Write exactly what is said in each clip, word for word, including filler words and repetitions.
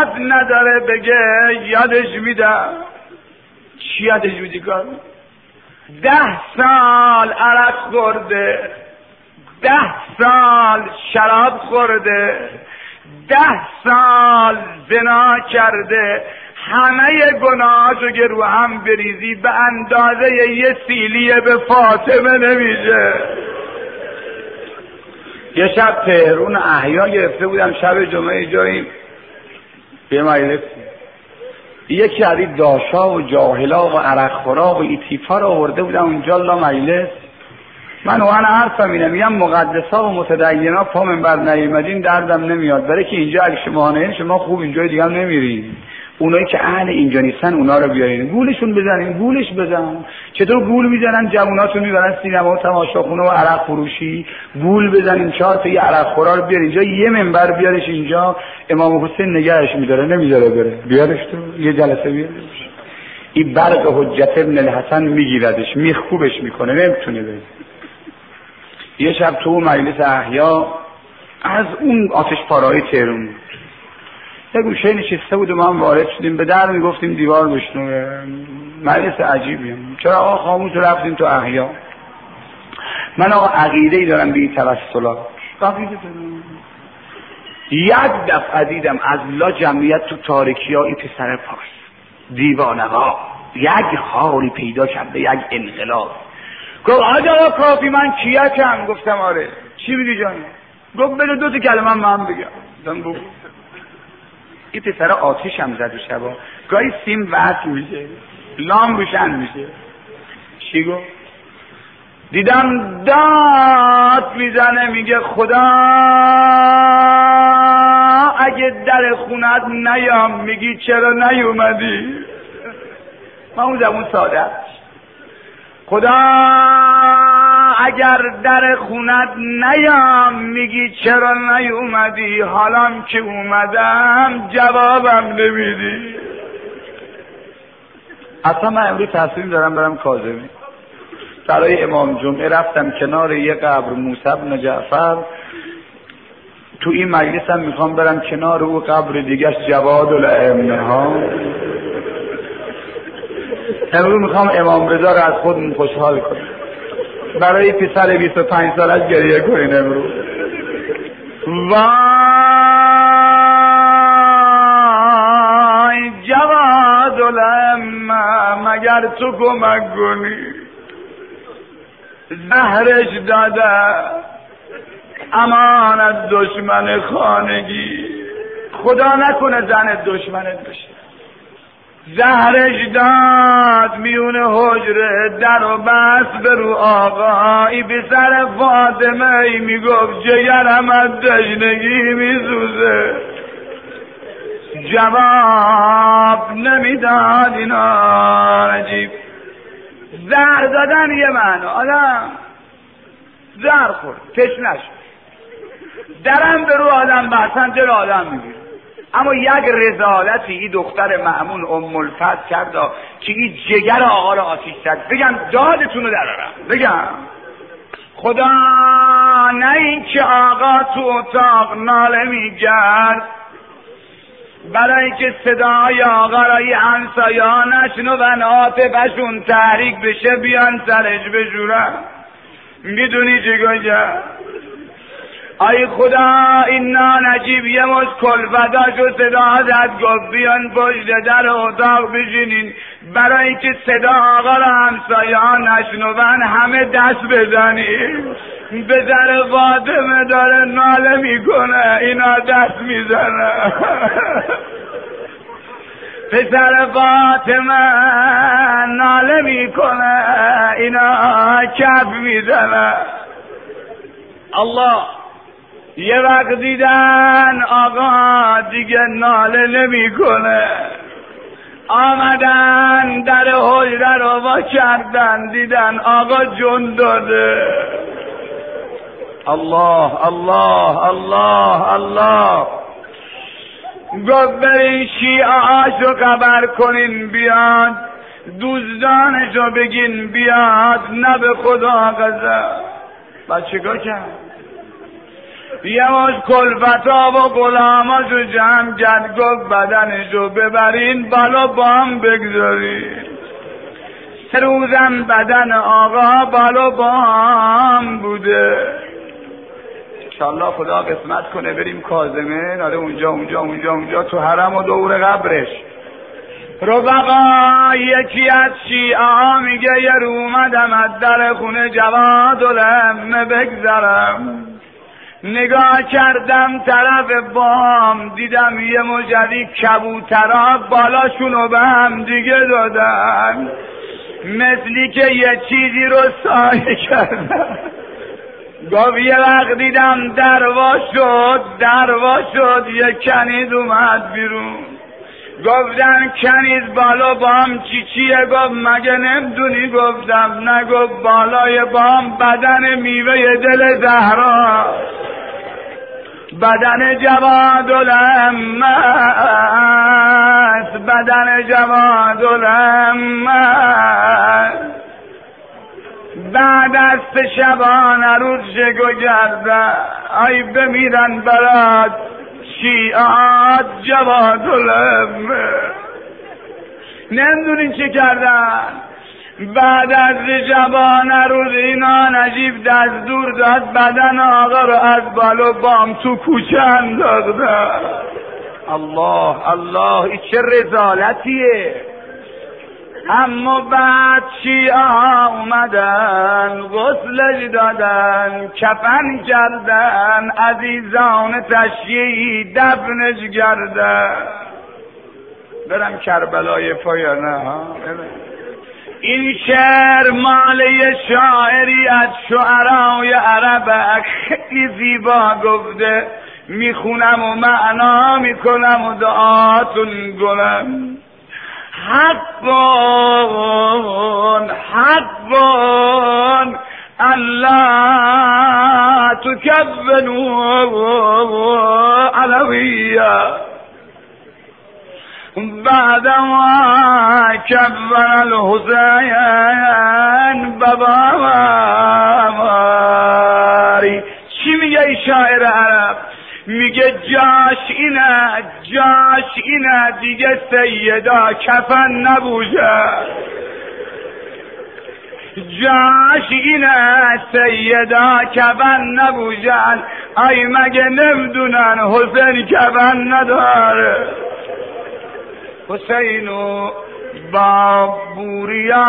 جرأت نداره بگه یادش میدم. چی یادش میدی کار؟ ده سال عرق خورده، ده سال شراب خورده، ده سال زنا کرده، همه گناهاشو که رو هم بریزی به اندازه یه سیلیه به فاطمه نمیشه. یه شب تهرون احیا گرفته بودم، شب جمعه جاییم به مجلس، یکی از این داشا و جاهلا و عرقخورا و ایتیفا رو آورده بودم اونجا لا مجلس. من وانا حرفم اینه، میگم مقدسا و متدینا پا منبر نیومدین دردم نمیاد، برای که اینجا اگه شما نه شما خوب اینجای دیگه هم نمیرین، اونایی که اهل اینجا نیستن اونا رو بیارین گولشون بزنین، گولش بزن. چطور گول میزنن جووناتون میبرن سینما و تماشاخونه و عرق فروشی، گول بزنین چهار تا یه عرق خورا رو بیار اینجا، یه منبر بیارش اینجا، امام حسین نگهش میداره نمیذاره بره، بیارش تو یه جلسه بیارش. این برق حجت ابن الحسن میگیردش، میخکوبش میکنه، نمیتونه بره. یه شب تو مجلس احیا از اون آتش پارایی تهران یه گوشه نشسته بود و ما هم وارد شدیم، به در میگفتیم دیوار بشنوه. مجلس عجیبیم. چرا آقا خاموش رفتیم تو احیا؟ من آقا عقیده‌ای دارم به این توسلا، عقیده دارم. یک دفعه دیدم از لا جمعیت تو تاریکی ها این پسر پاس دیوانه ها یک حالی پیدا کرده، یک انقلاب. گفت آجا کافی من کیکم؟ گفتم آره. چی میگی جانی؟ گفت بده دو تا کلمه من بگم. دم بگو. این پسر آتیش هم زد شبا، گاهی سیم وصل میشه، لام روشن میشه. چی گفت؟ دیدم داد میزنه میگه خدا اگه در خونت نیام، میگی چرا نیومدی؟ من اون زبون ساده، خدا اگر در خونت نیام، میگی چرا نیومدی؟ حالم که اومدم جوابم نمیدی. اصلا من امروز تصمیم دارم برم کاظمی. برای امام جمعه رفتم کنار یه قبر موسی بن جعفر، تو این مجلس هم میخوام برم کنار او قبر دیگه جواد الائمه ها. امروز میخوام امام رضا رو از خودمون خوشحال کنم. برای پسر بیست و پنج سالش گریه کنین امروز. وای جواد الائمه مگر تو کمک کنی؟ زهرش داده امان از دشمن خانگی، خدا نکنه زن دشمنت بشه. زهرش داد میون حجره در و بس به رو آقا، ای به سر فاطمه ای میگفت جگرم از تشنگی میسوزه. جواب نمیداد. اینا عجیب. زهر دادن یه معنا، آدم زهر خورد تشنه شد، درم به رو آدم بستن دل آدم میگیره. اما یک رسالتی این دختر مأمون ام الفتح کرد که این جگر آقا رو آتیش زد. بگم دادتون رو درارم، بگم خدا نه این که آقا تو اتاق ناله میگرد برای که صدای آقا را یه همسایا نشنون، عاطفه‌شون تحریک بشه بیان سرش بجورن. میدونی چی گوشم؟ ای خدا این نجیب یه مش کلفتاشو صدا زد، گفت بیان پشت در اتاق بشینین برای که صدا آقا را همسایه‌ها نشنون، همه دست بزنین. به در فاطمه داره ناله میکنه، اینا دست میزنه. پسر فاطمه ناله میکنه، اینا کف میزنه. الله یه وقت دیدن آقا دیگه ناله نمیکنه، آمدن در حجره رو وا کردن، دیدن آقا جون داده. الله الله الله الله. گفت برین شیعه‌اشو خبر کنین بیاد، دوستانشو بگین بیاد، نه به خدا قضا. بعد چیکار کرد؟ یه مش کلفتا و غلاماشو جمع کرد گفت بدنشو ببرین بالا با هم بگذارین. سه روزم بدن آقا بالا با هم بوده. انشالله خدا قسمت کنه بریم کاظمه، ناره اونجا اونجا اونجا اونجا تو حرم و دور قبرش. رفقا یکی از شیعه ها میگه یه رو اومدم از در خونه جوادالعمه بگذرم، نگاه کردم طرف بام دیدم یه مجدی کبوترها بالاشونو به هم دیگه دادن، مثلی که یه چیزی رو سایه کردن. گفت یه وقت دیدم دروا شد دروا شد یه کنیز اومد بیرون. گفتن کنیز بالا بام چی چیه؟ گفت مگه نمیدونی؟ گفتم نه. گفت بالای بام بدن میوه دل زهرا، بدن جوادالعمه است، بدن جوادالعمه. بعد از سه شبانه روز شگو کرده ای بمیرن برات شیعات جوادالعمه. نمیدونین چه کردن؟ بعد از شبانه روز اینا نجیب دستور داد بدن آقا رو از بالا بام تو کوچه انداختن. الله الله این چه رذالتیه. اما بعد شیعه ها اومدن غسلش دادن کفن کردن عزیزان تشییع دفنش کردن. برم کربلای پایانه ها. این شعر مال یه شاعری از شعرای عرب خیلی زیبا گفته، میخونم و معنا میکنم و دعاتون کنم. حقون حقون الله تكبنوا علوية بعد ما كبر الحسين باباری. چی میگه این شاعر عرب؟ میگه جاش اینه جاش اینه دیگه سیدا کفن نبوشه، جاش اینه سیدا کفن نبوشن. ای مگه نمیدونن حسین کفن نداره؟ حسینو با بوریا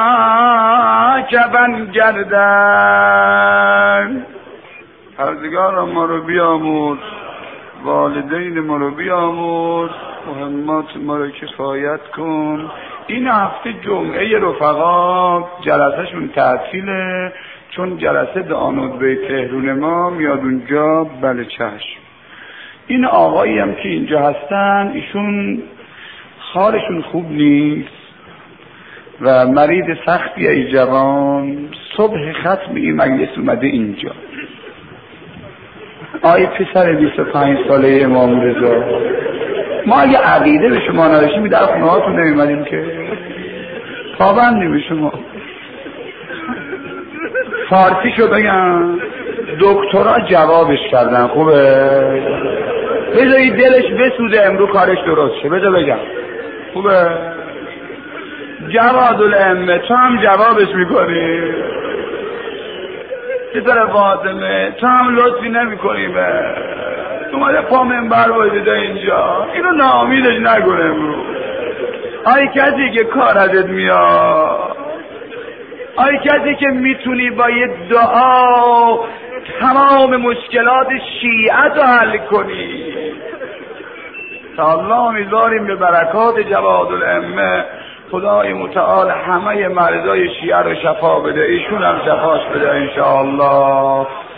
کفن کردن. پروردگار ما رو بیامرز، والدین ما رو بیامرز، مهمات ما رو کفایت کن. این هفته جمعه رفقا جلسهشون تعطیله، چون جلسه دانود به تهرون ما میاد اونجا. بله چشم. این آقایی هم که اینجا هستن ایشون حالشون خوب نیست و مریض سختی ای جوان. صبح ختم این مجلس اومده اینجا. آی پسر بیست و پنج ساله امام رضا، ما اگه عقیده به شما نداشتیم در خونه هاتون نمیمدیم که پابندیم به شما. فارسی شو بگم دکترا جوابش کردن. خوبه بذاری دلش بسوزه امرو کارش درست شه. بذار بگم خوبه. جوادالعمه تو هم جوابش میکنی؟ پسر فاطمه تو هم لطفی نمی کنی؟ به اومده پا منبر وایده اینجا، اینو ناامیدش نکنه امرو. آی کسی که کار ازت میاد، آی کسی که میتونی با یه دعا تمام مشکلات شیعت رو حل کنی. تا الله امیدواریم به برکات جوادالعمه خدای متعال همه مریضای شیعه رو شفا بده، ایشون هم شفاش بده انشاءالله.